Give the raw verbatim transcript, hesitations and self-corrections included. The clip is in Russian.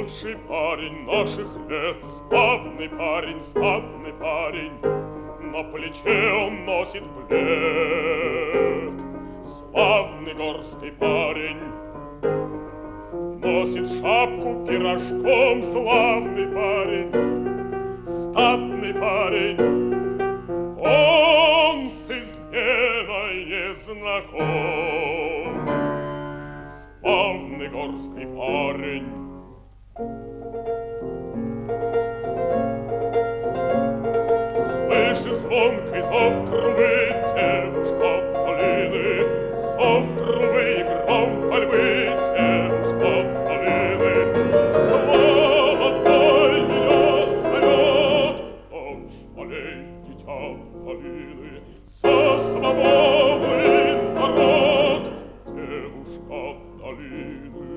Лучший парень наших лет, славный парень, статный парень, на плече он носит плед. Славный горский парень носит шапку пирожком, славный парень, статный парень, он с изменой не знаком. Славный горский парень. Слышишь звонкий зов трубы, девушка от малины, зов трубы и гром пальбы, девушка от малины. Слава дай меня зовет, ночь полей, дитя малины, за свободу и народ, девушка от долины.